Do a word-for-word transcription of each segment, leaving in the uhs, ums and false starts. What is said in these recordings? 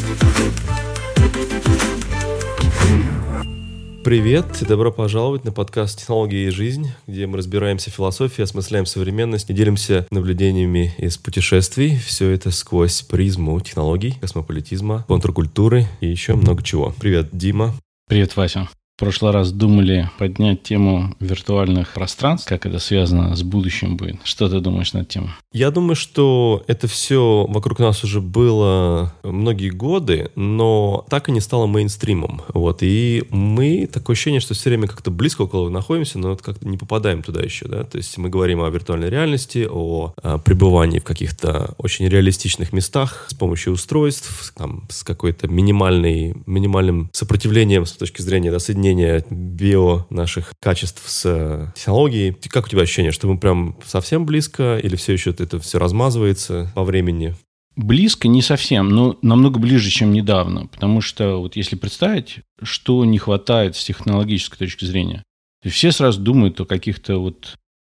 Привет и добро пожаловать на подкаст «Технологии и жизнь», где мы разбираемся в философии, осмысляем современность и делимся наблюдениями из путешествий. Все это сквозь призму технологий, космополитизма, контркультуры и еще много чего. Привет, Дима. Привет, Вася. В прошлый раз думали поднять тему виртуальных пространств, как это связано с будущим будет. Что ты думаешь на эту тему? Я думаю, что это все вокруг нас уже было многие годы, но так и не стало мейнстримом. Вот. И мы, такое ощущение, что все время как-то близко около находимся, но вот как-то не попадаем туда еще. Да? То есть мы говорим о виртуальной реальности, о, о пребывании в каких-то очень реалистичных местах с помощью устройств, там, с какой-то минимальной, минимальным сопротивлением с точки зрения да, соединения био наших качеств с технологией. Как у тебя ощущение, что мы прям совсем близко или все еще это все размазывается по времени? Близко не совсем, но намного ближе, чем недавно. Потому что вот если представить, что не хватает с технологической точки зрения, то все сразу думают о каких-то вот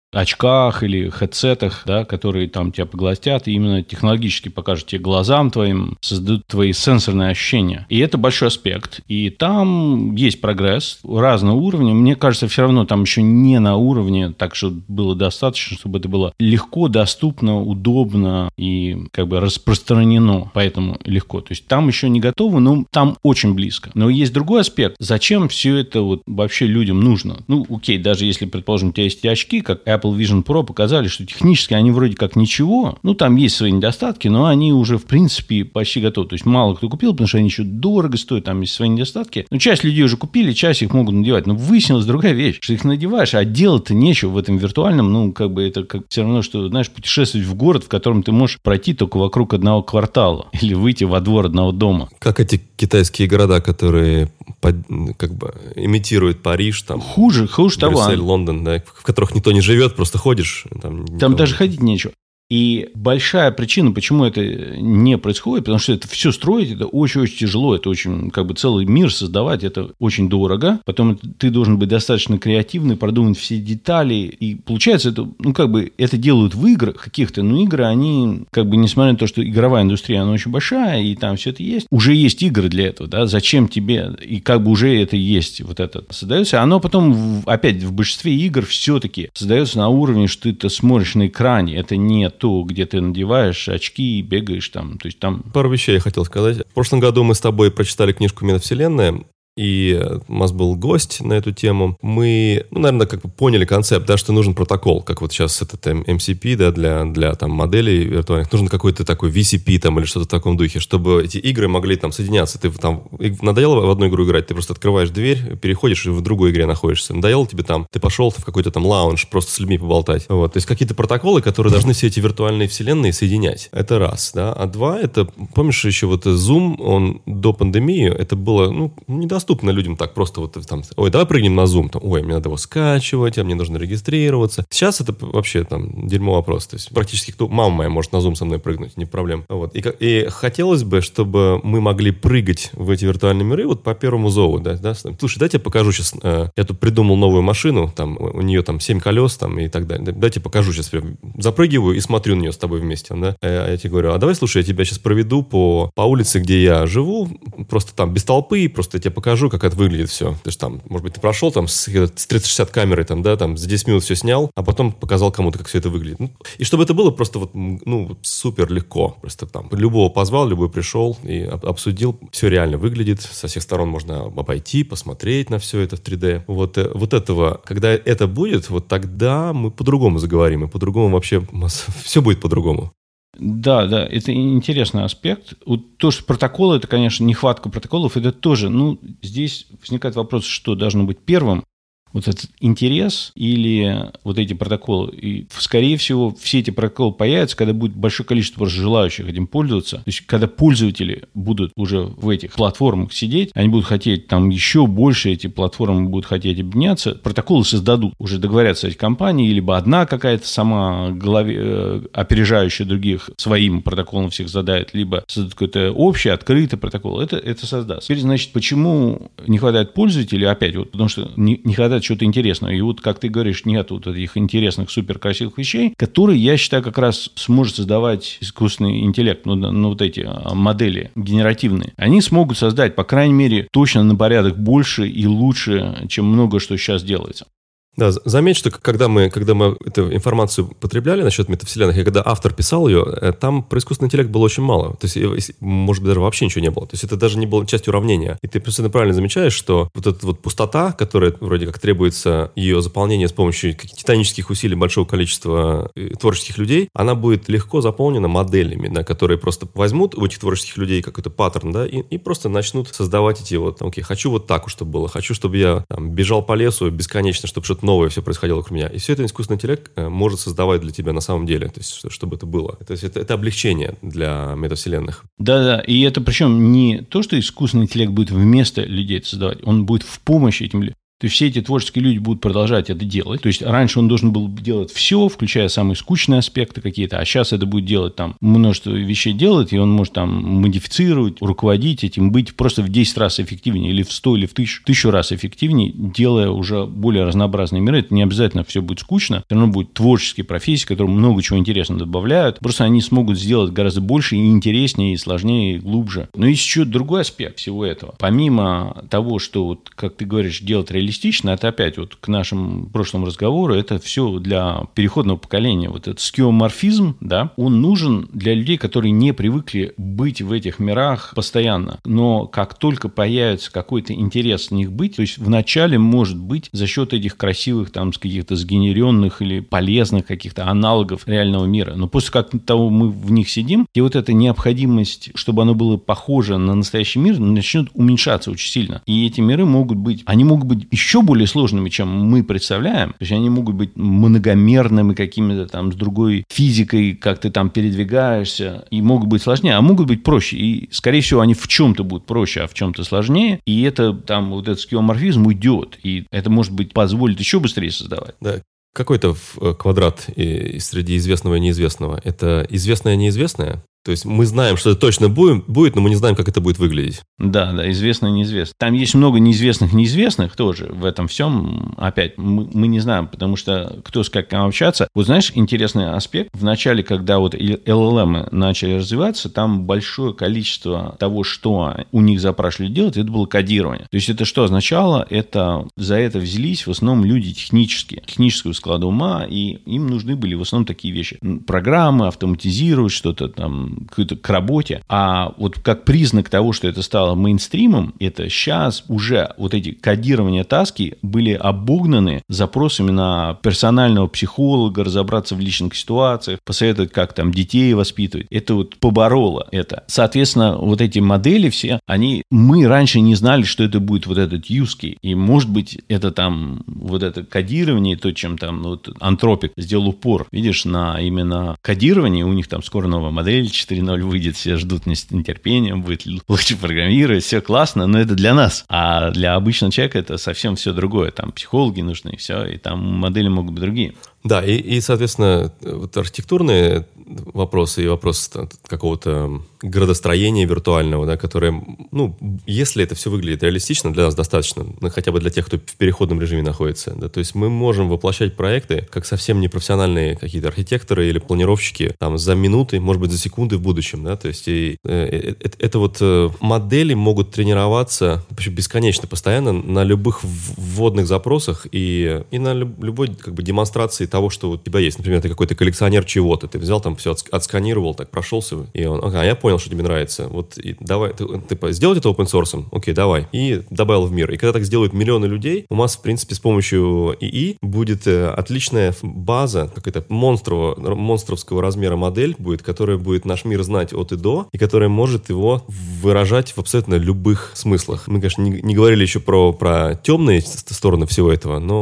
очках или хедсетах, да, которые там тебя поглотят и именно технологически покажут тебе глазам твоим, создадут твои сенсорные ощущения. И это большой аспект. И там есть прогресс разного уровня. Мне кажется, все равно там еще не на уровне, так что было достаточно, чтобы это было легко, доступно, удобно и как бы распространено. Поэтому легко. То есть там еще не готово, но там очень близко. Но есть другой аспект. Зачем все это вот вообще людям нужно? Ну, окей, даже если, предположим, у тебя есть очки, как Apple Vision Pro показали, что технически они вроде как ничего. Ну, там есть свои недостатки, но они уже, в принципе, почти готовы. То есть, мало кто купил, потому что они еще дорого стоят, там есть свои недостатки. Но часть людей уже купили, часть их могут надевать. Но выяснилась другая вещь, что их надеваешь, а делать-то нечего в этом виртуальном. Ну, как бы это как все равно, что, знаешь, путешествовать в город, в котором ты можешь пройти только вокруг одного квартала или выйти во двор одного дома. Как эти китайские города, которые под, как бы имитируют Париж, там, хуже, хуже того. Брюссель, Лондон, да, в которых никто не живет, просто ходишь. Там, там даже ходить нечего. И большая причина, почему это не происходит, потому что это все строить, это очень-очень тяжело, это очень, как бы целый мир создавать, это очень дорого. Потом ты должен быть достаточно креативный, продумать все детали. И получается, это, ну, как бы это делают в играх каких-то, но игры, они, как бы, несмотря на то, что игровая индустрия, она очень большая, и там все это есть, уже есть игры для этого, да, зачем тебе, и как бы уже это есть, вот это создается. Оно потом, опять, в большинстве игр все-таки создается на уровне, что ты это смотришь на экране, это не то, где ты надеваешь очки и бегаешь там. То есть там... Пару вещей я хотел сказать. В прошлом году мы с тобой прочитали книжку «Метавселенная», и у нас был гость на эту тему. Мы, ну, наверное, как бы поняли концепт, да, что нужен протокол, как вот сейчас этот эм си пи, да, для, для там, моделей виртуальных. Нужен какой-то такой ви си пи там, или что-то в таком духе, чтобы эти игры могли там соединяться. Ты там надоело в одну игру играть, ты просто открываешь дверь, переходишь и в другой игре находишься. Надоело тебе там, ты пошел в какой-то там лаунж просто с людьми поболтать. Вот. То есть какие-то протоколы, которые должны все эти виртуальные вселенные соединять. Это раз, да. А два, это, помнишь, еще вот Zoom, он до пандемии, это было, ну, недоступно доступно людям так просто вот там, ой, давай прыгнем на Zoom, там, ой, мне надо его скачивать, а мне нужно регистрироваться. Сейчас это вообще там дерьмо вопрос. То есть практически кто, мама моя может на Zoom со мной прыгнуть, не проблема. Вот. И, и хотелось бы, чтобы мы могли прыгать в эти виртуальные миры вот по первому зову, да, да? Слушай, дайте я покажу сейчас, э, я тут придумал новую машину, там, у нее там семь колес там и так далее. Дайте покажу сейчас, запрыгиваю и смотрю на нее с тобой вместе, да. А я тебе говорю, а давай, слушай, я тебя сейчас проведу по, по улице, где я живу, просто там без толпы, просто я тебе покажу, как это выглядит все. То есть там, может быть, ты прошел там с, с триста шестьдесят камерой, там, да, там за десять минут все снял, а потом показал кому-то, как все это выглядит. Ну, и чтобы это было просто вот, ну, супер легко. Просто там любого позвал, любой пришел и обсудил. Все реально выглядит. Со всех сторон можно обойти, посмотреть на все это в три дэ. Вот, вот этого, когда это будет, вот тогда мы по-другому заговорим. И по-другому вообще все будет по-другому. Да, да, это интересный аспект. Вот то, что протоколы, это, конечно, нехватка протоколов, это тоже, ну, здесь возникает вопрос, что должно быть первым. Вот этот интерес или вот эти протоколы. И, скорее всего, все эти протоколы появятся, когда будет большое количество желающих этим пользоваться. То есть, когда пользователи будут уже в этих платформах сидеть, они будут хотеть там еще больше, эти платформы будут хотеть объединяться, протоколы создадут. Уже договорятся эти компании, либо одна какая-то сама голове, э, опережающая других своим протоколом всех задает, либо создадут какой-то общий, открытый протокол. Это, это создаст. Теперь, значит, почему не хватает пользователей? Опять, вот потому что не, не хватает сделать что-то интересное. И вот, как ты говоришь, нет вот этих интересных, суперкрасивых вещей, которые, я считаю, как раз сможет создавать искусственный интеллект, ну, ну вот эти модели генеративные. Они смогут создать, по крайней мере, точно на порядок больше и лучше, чем много что сейчас делается. Да, заметь, что когда мы, когда мы эту информацию потребляли насчет метавселенных, и когда автор писал ее, там про искусственный интеллект было очень мало. То есть, может быть, даже вообще ничего не было. То есть, это даже не было частью уравнения. И ты абсолютно правильно замечаешь, что вот эта вот пустота, которая вроде как требуется ее заполнение с помощью титанических усилий большого количества творческих людей, она будет легко заполнена моделями, да, которые просто возьмут у этих творческих людей какой-то паттерн, да, и, и просто начнут создавать эти вот, окей, хочу вот так, чтобы было, хочу, чтобы я там, бежал по лесу бесконечно, чтобы что-то новое все происходило вокруг меня. И все это искусственный интеллект может создавать для тебя на самом деле, то есть чтобы это было. То есть это, это облегчение для метавселенных. Да-да, и это причем не то, что искусственный интеллект будет вместо людей это создавать, он будет в помощь этим людям. То есть все эти творческие люди будут продолжать это делать. То есть раньше он должен был делать все, включая самые скучные аспекты какие-то, а сейчас это будет делать там множество вещей делать, и он может там модифицировать, руководить этим, быть просто в десять раз эффективнее, или в сто, или в тысячу, тысячу раз эффективнее, делая уже более разнообразные миры. Это не обязательно все будет скучно, все равно будут творческие профессии, которые много чего интересного добавляют. Просто они смогут сделать гораздо больше и интереснее, и сложнее, и глубже. Но есть еще другой аспект всего этого. Помимо того, что, вот, как ты говоришь, делать реалистично, это опять вот к нашему прошлому разговору, это все для переходного поколения. Вот этот скеоморфизм, да, он нужен для людей, которые не привыкли быть в этих мирах постоянно. Но как только появится какой-то интерес в них быть, то есть вначале может быть за счет этих красивых там каких-то сгенеренных или полезных каких-то аналогов реального мира. Но после как того мы в них сидим, и вот эта необходимость, чтобы оно было похоже на настоящий мир, начнет уменьшаться очень сильно. И эти миры могут быть, они могут быть еще более сложными, чем мы представляем. То есть они могут быть многомерными какими-то там с другой физикой, как ты там передвигаешься, и могут быть сложнее, а могут быть проще. И, скорее всего, они в чем-то будут проще, а в чем-то сложнее. И это там вот этот скеоморфизм уйдет. И это, может быть, позволит еще быстрее создавать. Да. Какой-то квадрат среди известного и неизвестного? Это известное и неизвестное? То есть мы знаем, что это точно будет, но мы не знаем, как это будет выглядеть. Да, да, известно и неизвестно. Там есть много неизвестных неизвестных тоже в этом всем. Опять, мы, мы не знаем, потому что кто с как общаться. Вот знаешь, интересный аспект. В начале, когда вот эл эл эм начали развиваться, там большое количество того, что у них запрашивали делать, это было кодирование. То есть это что означало? Это за это взялись в основном люди технические, технического склада ума, и им нужны были в основном такие вещи. Программы, автоматизировать что-то там, какую-то к работе. А вот как признак того, что это стало мейнстримом, это сейчас уже вот эти кодирования таски были обогнаны запросами на персонального психолога, разобраться в личных ситуациях, посоветовать, как там детей воспитывать. Это вот побороло это. Соответственно, вот эти модели все, они, мы раньше не знали, что это будет вот этот use case. И может быть, это там вот это кодирование, то, чем там вот Anthropic сделал упор, видишь, на именно кодирование, у них там скоро новая модель четыре ноль выйдет, все ждут с нетерпением, будет лучше программировать, все классно, но это для нас. А для обычного человека это совсем все другое. Там психологи нужны, и все, и там модели могут быть другие. Да, и, и соответственно, вот архитектурные вопросы и вопрос какого-то градостроения виртуального, да, которое, ну, если это все выглядит реалистично, для нас достаточно, ну, хотя бы для тех, кто в переходном режиме находится, да, то есть мы можем воплощать проекты, как совсем непрофессиональные какие-то архитекторы или планировщики, там, за минуты, может быть, за секунды в будущем, да, то есть и, э, это, это вот э, модели могут тренироваться бесконечно, постоянно на любых вводных запросах и, и на любой, как бы, демонстрации того, что у тебя есть. Например, ты какой-то коллекционер чего-то, ты взял там все, отсканировал, так прошелся, и он, ага, я понял, что тебе нравится. Вот и давай, ты, ты сделать это open source, окей, давай. И добавил в мир. И когда так сделают миллионы людей, у нас, в принципе, с помощью ИИ будет э, отличная база, какая-то монстрового, монстровского размера модель будет, которая будет наш мир знать от и до, и которая может его выражать в абсолютно любых смыслах. Мы, конечно, не, не говорили еще про, про темные стороны всего этого, но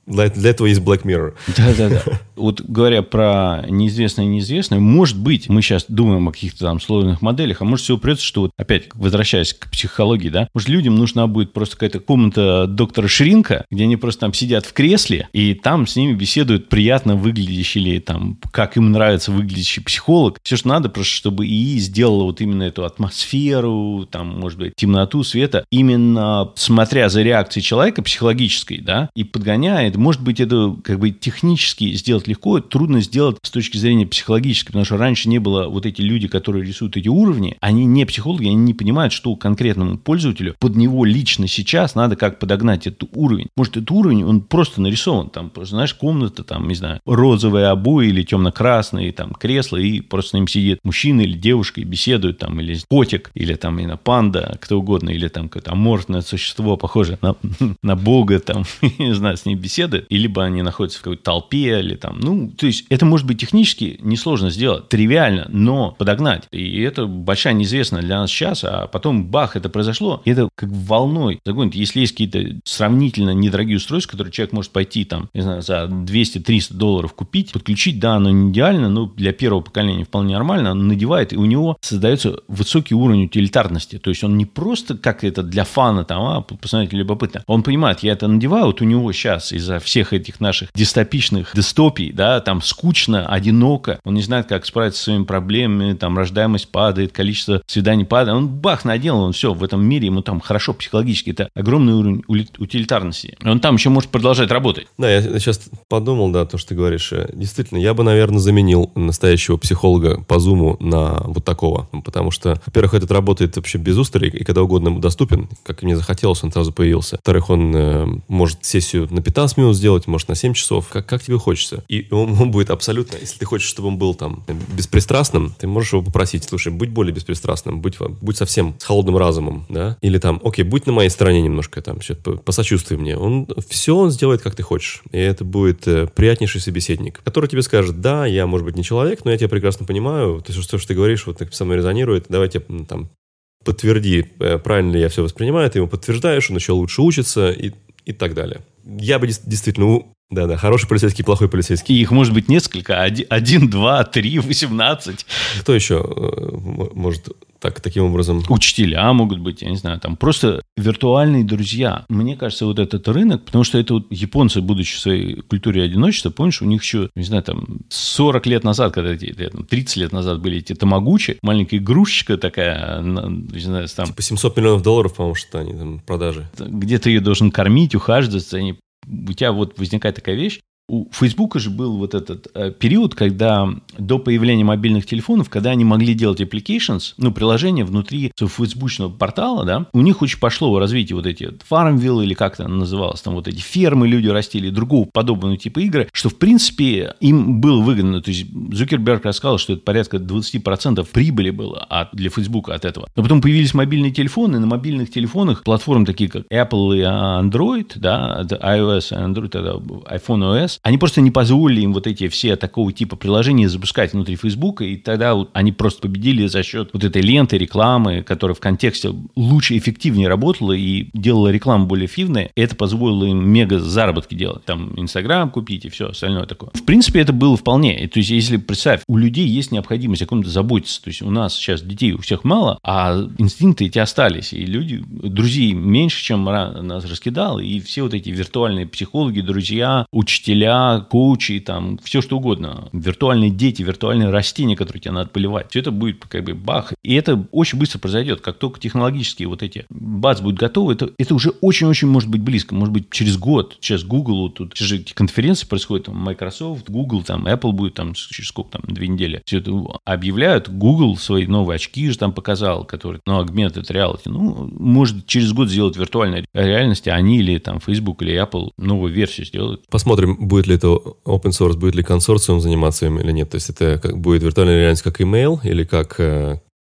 Для, для этого есть Black Mirror. Да-да-да. Вот говоря про неизвестное и неизвестное, может быть, мы сейчас думаем о каких-то там сложных моделях, а может всего придется, что вот опять, возвращаясь к психологии, да, может, людям нужна будет просто какая-то комната доктора Шринка, где они просто там сидят в кресле, и там с ними беседуют приятно выглядящий или там, как им нравится выглядящий психолог. Все, что надо, просто чтобы ИИ сделала вот именно эту атмосферу, там, может быть, темноту, света, именно смотря за реакцией человека психологической, да, и подгоняет. Может быть, это как бы технически сделать легко, трудно сделать с точки зрения психологической, потому что раньше не было вот эти люди, которые рисуют эти уровни, они не психологи, они не понимают, что конкретному пользователю под него лично сейчас надо как подогнать этот уровень. Может, этот уровень, он просто нарисован, там, просто, знаешь, комната, там, не знаю, розовые обои или темно-красные, там, кресла, и просто на ним сидит мужчина или девушка и беседует, там, или котик, или там, и на панда, кто угодно, или там какое-то аморфное существо, похоже на, на бога, там, не знаю, с ним беседует, и либо они находятся в какой-то толпе, или там, ну, то есть, это может быть технически несложно сделать, тривиально, но подогнать. И это большая неизвестная для нас сейчас, а потом, бах, это произошло, и это как волной загонит. Если есть какие-то сравнительно недорогие устройства, которые человек может пойти, там, не знаю, за двести-триста долларов купить, подключить, да, оно не идеально, но для первого поколения вполне нормально, оно надевает, и у него создается высокий уровень утилитарности. То есть, он не просто как это для фана, там, а, посмотрите, любопытно. Он понимает, я это надеваю, вот у него сейчас из-за всех этих наших дистопичных дистопий, да, там скучно, одиноко, он не знает, как справиться со своими проблемами, там рождаемость падает, количество свиданий падает, он бах надел, он все, в этом мире ему там хорошо психологически, это огромный уровень утилитарности. Он там еще может продолжать работать. Да, я сейчас подумал, да, то, что ты говоришь. Действительно, я бы, наверное, заменил настоящего психолога по Zoom на вот такого, потому что, во-первых, этот работает вообще без устали и когда угодно ему доступен, как мне захотелось, он сразу появился. Во-вторых, он э, может сессию на пятнадцать минут сделать, может на семь часов, как, как тебе хочется. И он, он будет абсолютно, если ты хочешь, чтобы он был там беспристрастным, ты можешь его попросить, слушай, будь более беспристрастным, будь, будь совсем с холодным разумом, да, или там, окей, будь на моей стороне немножко, там, посочувствуй мне. Он, все он сделает, как ты хочешь. И это будет э, приятнейший собеседник, который тебе скажет, да, я, может быть, не человек, но я тебя прекрасно понимаю, то, что, что ты говоришь, вот так со мной резонирует, давайте там подтверди, правильно ли я все воспринимаю, ты ему подтверждаешь, он еще лучше учится и, и так далее. Я бы действительно... Да-да, хороший полицейский, плохой полицейский. И их может быть несколько. Один, один два, три, восемнадцать. Кто еще э, может так, таким образом... Учителя могут быть, я не знаю, там просто виртуальные друзья. Мне кажется, вот этот рынок, потому что это вот японцы, будучи в своей культуре одиночества, помнишь, у них еще, не знаю, там сорок лет назад, когда эти, тридцать лет назад были эти тамагучи, маленькая игрушечка такая, не знаю, там... Типа семьсот миллионов долларов, по-моему, что они там продажи. Где ты ее должен кормить, ухаживать, они... У тебя вот возникает такая вещь. У Фейсбука же был вот этот э, период, когда до появления мобильных телефонов, когда они могли делать applications, ну, приложения внутри своего фейсбучного портала, да, у них очень пошло в развитии вот эти Farmville, или как это называлось, там вот эти фермы люди растили, другого подобного типа игры, что, в принципе, им было выгодно. То есть, Зукерберг рассказал, что это порядка двадцать процентов прибыли было от, для Фейсбука от этого. Но потом появились мобильные телефоны, и на мобильных телефонах платформы такие, как Apple и Android, да, iOS и Android, это iPhone о эс, они просто не позволили им вот эти все такого типа приложения запускать внутри Фейсбука, и тогда вот они просто победили за счет вот этой ленты, рекламы, которая в контексте лучше, эффективнее работала и делала рекламу более эффективной, и это позволило им мега заработки делать. Там Инстаграм купить и все остальное такое. В принципе, это было вполне. То есть, если представь, у людей есть необходимость о ком-то заботиться. То есть, у нас сейчас детей у всех мало, а инстинкты эти остались. И люди, друзей меньше, чем нас раскидал, и все вот эти виртуальные психологи, друзья, учителя, коучи, там, все что угодно. Виртуальные дети, виртуальные растения, которые тебе надо поливать. Все это будет как бы бах. И это очень быстро произойдет. Как только технологические вот эти бац будут готовы, это, это уже очень-очень может быть близко. Может быть, через год. Сейчас Google, вот тут же эти конференции происходят, там, Microsoft, Google, там, Apple будет там через сколько там, две недели. Все это объявляют. Google свои новые очки же там показал, которые, ну, augmented reality. Ну, может через год сделать виртуальную реальность, а они или там Facebook или Apple новую версию сделают. Посмотрим, будет ли это open source, будет ли консорциум заниматься им или нет. То есть, это как, будет виртуальная реальность как email или как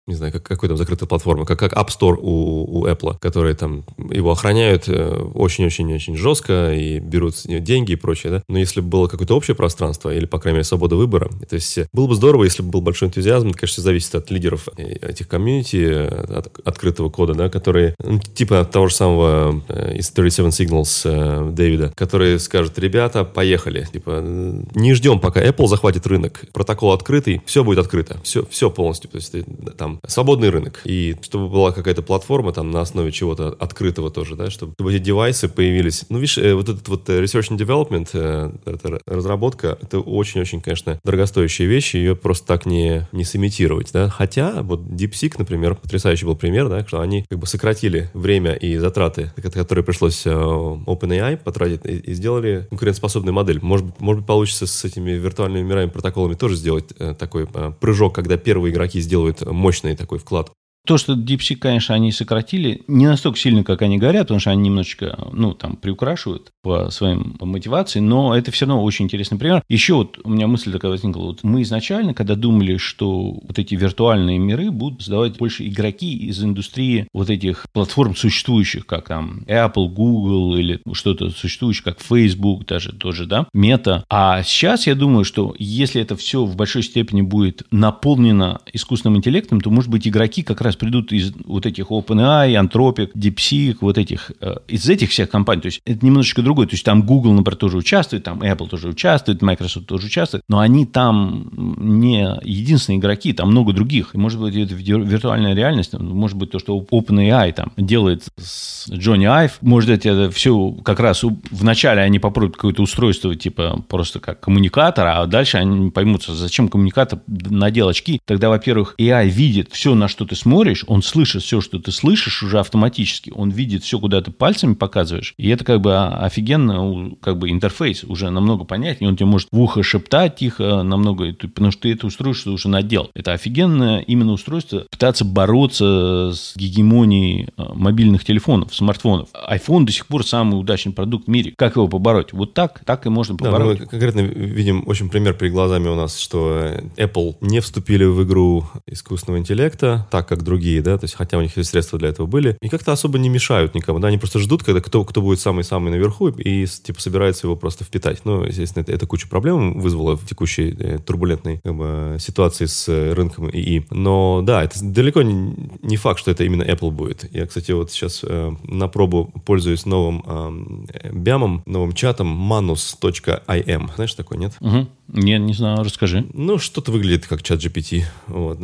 не знаю, как, какой там закрытая платформа, как, как App Store у, у Apple, которые там его охраняют очень-очень-очень жестко и берут с нее деньги и прочее, да. Но если бы было какое-то общее пространство или, по крайней мере, свобода выбора, то есть было бы здорово, если бы был большой энтузиазм. Это, конечно, зависит от лидеров этих комьюнити, от открытого кода, да, которые, ну, типа того же самого из тридцать семь Signals Дэвида, который скажет: ребята, поехали. Типа, не ждем, пока Apple захватит рынок. Протокол открытый, все будет открыто. Все, все полностью. То есть там свободный рынок. И чтобы была какая-то платформа там на основе чего-то открытого тоже, да, чтобы эти девайсы появились. Ну, видишь, вот этот вот research and development, эта разработка, это очень-очень, конечно, дорогостоящие вещи, ее просто так не, не сымитировать, да. Хотя вот DeepSeek, например, потрясающий был пример, да, что они как бы сократили время и затраты, которые пришлось OpenAI потратить, и сделали конкурентоспособную модель. Может, может быть, получится с этими виртуальными мирами, протоколами тоже сделать такой прыжок, когда первые игроки сделают мощный такой вклад. То, что DeepSeek, конечно, они сократили, не настолько сильно, как они говорят, потому что они немножечко, ну, там, приукрашивают по своим мотивации, но это все равно очень интересный пример. Еще вот у меня мысль такая возникла. Вот мы изначально, когда думали, что вот эти виртуальные миры будут создавать больше игроки из индустрии вот этих платформ существующих, как там Apple, Google или что-то существующее, как Facebook даже тоже, да, Meta. А сейчас я думаю, что если это все в большой степени будет наполнено искусственным интеллектом, то, может быть, игроки как раз придут из вот этих OpenAI, Anthropic, DeepSeek, вот этих, из этих всех компаний. То есть это немножечко другое. То есть там Google, например, тоже участвует, там Apple тоже участвует, Microsoft тоже участвует, но они там не единственные игроки, там много других. И, может быть, это виртуальная реальность, может быть, то, что OpenAI там делает с Johnny Ive, может быть, это все как раз вначале они попробуют какое-то устройство типа просто как коммуникатор, а дальше они поймут, зачем коммуникатор надел очки. Тогда, во-первых, эй ай видит все, на что ты смотришь, он слышит все, что ты слышишь уже автоматически, он видит все, куда ты пальцами показываешь, и это как бы офигенно, как бы интерфейс уже намного понятнее, он тебе может в ухо шептать тихо намного, потому что ты это устройство уже надел. Это офигенное именно устройство, пытаться бороться с гегемонией мобильных телефонов, смартфонов. iPhone до сих пор самый удачный продукт в мире. Как его побороть? Вот так, так и можно побороть. Да, мы конкретно видим очень пример перед глазами у нас, что Apple не вступили в игру искусственного интеллекта, так как другие, да, то есть хотя у них средства для этого были, и как-то особо не мешают никому, да, они просто ждут, когда кто, кто будет самый-самый наверху, и типа собираются его просто впитать. Ну, естественно, это, это кучу проблем вызвало в текущей э, турбулентной как бы, ситуации с э, рынком ИИ. Но да, это далеко не, не факт, что это именно Apple будет. Я, кстати, вот сейчас э, на пробу пользуюсь новым э, бямом, новым чатом manus точка ай эм. Знаешь такой, нет? Угу. Нет, не знаю, расскажи. Ну, что-то выглядит как чат джи пи ти. Вот.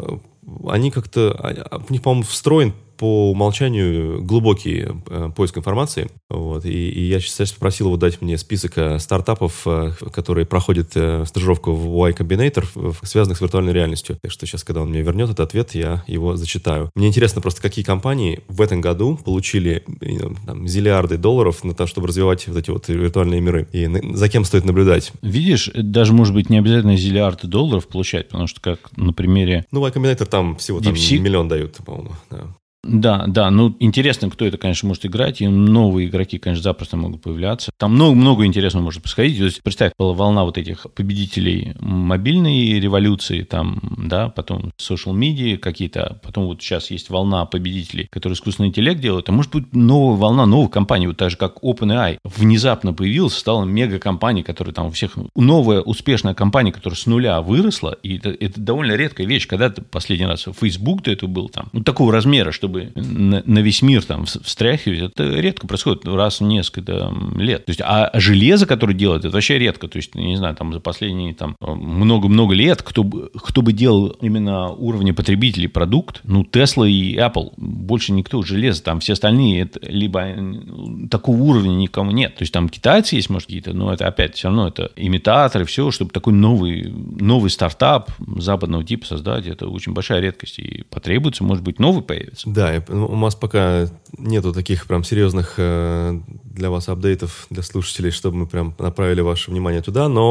Они как-то, у них, по-моему, встроен по умолчанию глубокий э, поиск информации. Вот, и, и я сейчас попросил его дать мне список э, стартапов, э, которые проходят э, стажировку в Y Combinator, в, в, связанных с виртуальной реальностью. Так что сейчас, когда он мне вернет этот ответ, я его зачитаю. Мне интересно просто, какие компании в этом году получили э, там, зиллиарды долларов на то, чтобы развивать вот эти вот виртуальные миры. И на, за кем стоит наблюдать. Видишь, даже, может быть, не обязательно зиллиарды долларов получать, потому что, как на примере... Ну, Y Combinator там всего там, миллион дают, по-моему, да. Да, да, ну интересно, кто это, конечно, может играть, и новые игроки, конечно, запросто могут появляться. Там много, много интересного может происходить. То есть, представь, была волна вот этих победителей мобильной революции, там, да, потом social media какие-то, потом вот сейчас есть волна победителей, которые искусственный интеллект делают, а может быть новая волна новых компаний, вот так же, как OpenAI внезапно появилась, стала мега-компания, которая там у всех, новая успешная компания, которая с нуля выросла, и это, это довольно редкая вещь, когда ты последний раз Facebook-то это был там, ну, такого размера, чтобы на, на весь мир там встряхивать, это редко происходит раз в несколько лет. То есть, а железо, которое делает, это вообще редко. То есть, не знаю, там за последние там много-много лет, кто бы, кто бы делал именно уровня потребителей продукт, ну, Tesla и Apple, больше никто, железо, там все остальные, это либо такого уровня никому нет. То есть, там китайцы есть, может, какие-то, но это опять все равно это имитаторы, все, чтобы такой новый, новый стартап западного типа создать, это очень большая редкость. И потребуется, может быть, новый появится. Да, у нас пока нету таких прям серьезных э, для вас апдейтов, для слушателей, чтобы мы прям направили ваше внимание туда, но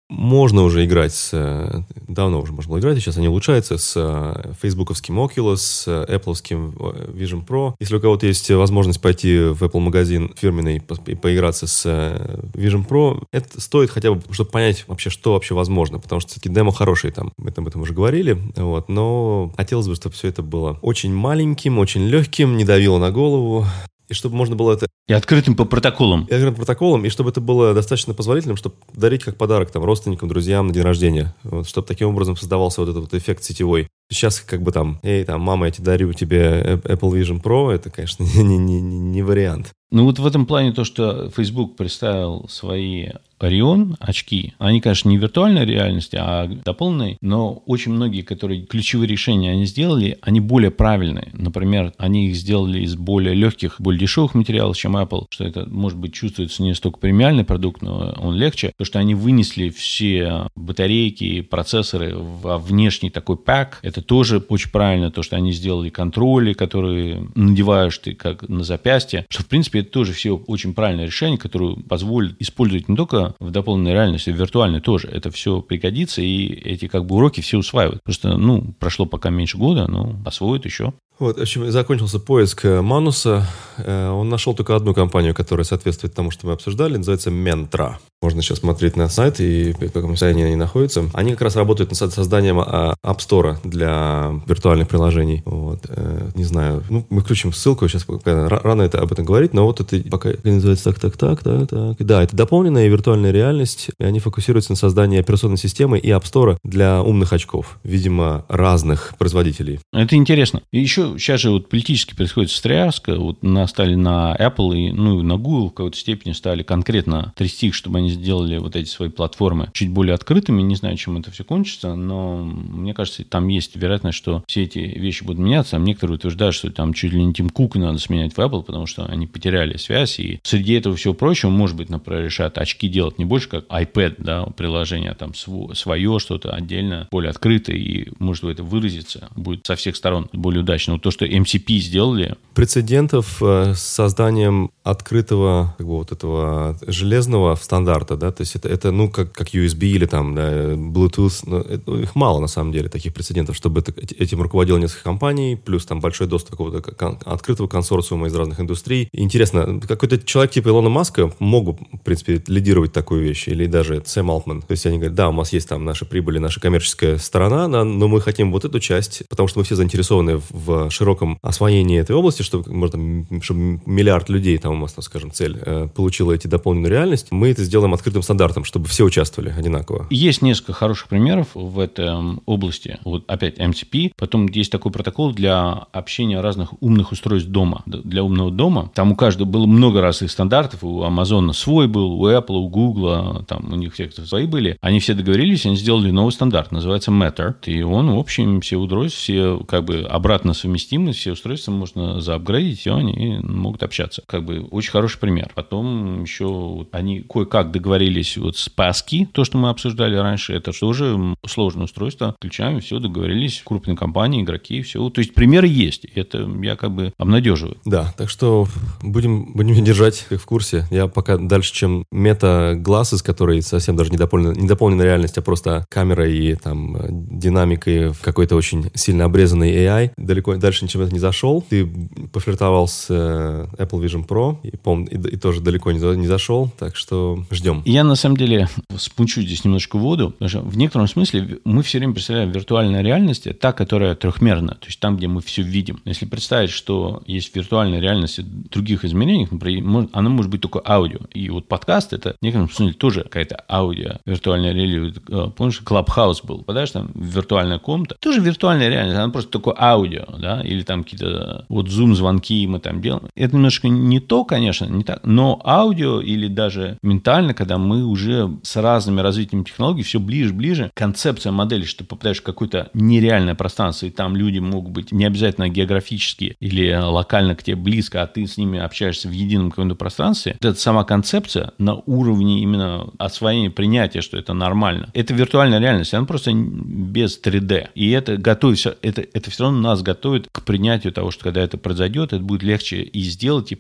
можно уже играть с... Давно уже можно было играть, и сейчас они улучшаются с фейсбуковским Oculus, с Apple'овским Vision Pro. Если у кого-то есть возможность пойти в Apple магазин фирменный и поиграться с Vision Pro, это стоит хотя бы, чтобы понять вообще, что вообще возможно. Потому что такие демо хорошие там, мы об этом уже говорили. Вот, но хотелось бы, чтобы все это было очень маленьким, очень легким, не давило на голову. И чтобы можно было это... И открытым по протоколам. И открытым протоколам, и чтобы это было достаточно позволительным, чтобы дарить как подарок там родственникам, друзьям на день рождения. Вот, чтобы таким образом создавался вот этот вот эффект сетевой. Сейчас как бы там, эй, там, мама, я тебе дарю тебе Apple Vision Pro, это, конечно, не, не, не, не вариант. Ну вот в этом плане то, что Facebook представил свои Orion очки, они, конечно, не виртуальной реальности, а дополненной, но очень многие, которые ключевые решения они сделали, они более правильные. Например, они их сделали из более легких, более дешевых материалов, чем Apple, что это, может быть, чувствуется не столько премиальный продукт, но он легче. То, что они вынесли все батарейки, процессоры во внешний такой пак, это тоже очень правильно. То, что они сделали контроли, которые надеваешь ты как на запястье, что, в принципе, это тоже все очень правильное решение, которое позволит использовать не только в дополненной реальности, в виртуальной тоже. Это все пригодится, и эти как бы уроки все усваивают. Просто, ну, прошло пока меньше года, но освоят еще. Вот, в общем, закончился поиск Мануса. Он нашел только одну компанию, которая соответствует тому, что мы обсуждали. Называется Mentra. Можно сейчас смотреть на сайт и в каком состоянии они находятся. Они как раз работают над созданием App Store для виртуальных приложений. Вот. Не знаю. Ну, мы включим ссылку. Сейчас рано это, об этом говорить, но вот это пока называется так, так, так, так, так. Да, это дополненная виртуальная реальность. И они фокусируются на создании операционной системы и App Store для умных очков. Видимо, разных производителей. Это интересно. И еще сейчас же вот политически происходит стряска. Вот на, стали на Apple и ну, на Google в какой-то степени стали конкретно трясти, чтобы они сделали вот эти свои платформы чуть более открытыми. Не знаю, чем это все кончится, но мне кажется, там есть вероятность, что все эти вещи будут меняться. А некоторые утверждают, что там чуть ли не Тим Кука надо сменять в Apple, потому что они потеряли связь. И среди этого всего прочего, может быть, например, решат очки делать не больше как iPad, да, приложение, а там свое что-то отдельно, более открытое, и может это выразиться будет со всех сторон более удачно. Вот то, что эм си пи сделали. Прецедентов с созданием открытого как бы, вот этого железного стандарта, да, то есть это, это ну, как, как ю эс би или там, да, Bluetooth, но это, их мало, на самом деле, таких прецедентов, чтобы это, этим руководило несколько компаний, плюс там большой доступ какого-то кон- открытого консорциума из разных индустрий. И интересно, какой-то человек типа Илона Маска мог бы, в принципе, лидировать такую вещь, или даже Сэм Алтман. То есть они говорят, да, у нас есть там наши прибыли, наша коммерческая сторона, да, но мы хотим вот эту часть, потому что мы все заинтересованы в широком освоении этой области, чтобы, может, чтобы миллиард людей, там у нас, там, скажем, цель, получила эти дополненную реальность. Мы это сделаем открытым стандартом, чтобы все участвовали одинаково. Есть несколько хороших примеров в этой области. Вот опять эм си пи. Потом есть такой протокол для общения разных умных устройств дома. Для умного дома. Там у каждого было много разных стандартов. У Amazon свой был, у Apple, у Google, там у них все свои были. Они все договорились, они сделали новый стандарт. Называется Matter. И он, в общем, все устройства, все как бы обратно совместимы, все устройства можно заапгрейдить, и они могут общаться. Как бы очень хороший пример. Потом еще они кое-как договорились вот с Passkey, то, что мы обсуждали раньше, это тоже сложное устройство. Ключами все договорились, крупные компании, игроки, все. То есть примеры есть. Это я как бы обнадеживаю. Да, так что будем, будем держать их в курсе. Я пока дальше, чем Meta Glasses, который совсем даже не дополнена, не дополнена реальность, а просто камера и там динамика и какой-то очень сильно обрезанный эй ай. Далеко дальше ничем это не зашел. Ты пофлиртовал с Apple Vision Pro и, и, и тоже далеко не, не зашел, так что ждем. Я на самом деле спунчу здесь немножко воду, потому что в некотором смысле мы все время представляем виртуальная реальность, та, которая трехмерна, то есть там, где мы все видим. Если представить, что есть виртуальная реальность в других измерениях, например, она может быть только аудио. И вот подкаст это в некотором смысле тоже какая-то аудио, виртуальная реальность. Помнишь, Clubhouse был, подаешь там виртуальная комната, тоже виртуальная реальность, она просто только аудио, да, или там какие-то вот зум-звонки мы там делаем. Это немножко не то, конечно, не так, но аудио или даже ментально, когда мы уже с разными развитием технологий все ближе-ближе, концепция модели, что ты попадаешь в какое-то нереальное пространство, и там люди могут быть не обязательно географически или локально к тебе близко, а ты с ними общаешься в едином каком-то пространстве. Вот эта сама концепция на уровне именно освоения, принятия, что это нормально. Это виртуальная реальность, она просто без три дэ. И это готовит, это, это все равно нас готовит к принятию того, что когда это произойдет, это будет легче и сделать, и понять, и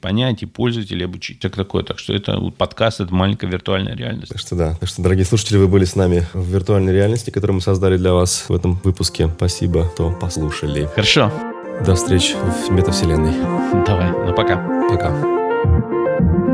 пользователей обучить. Так такое. Так что это вот подкаст, это маленькая виртуальная реальность. Так что да. Так что, дорогие слушатели, вы были с нами в виртуальной реальности, которую мы создали для вас в этом выпуске. Спасибо, что послушали. Хорошо. До встречи в метавселенной. Давай, ну пока. Пока.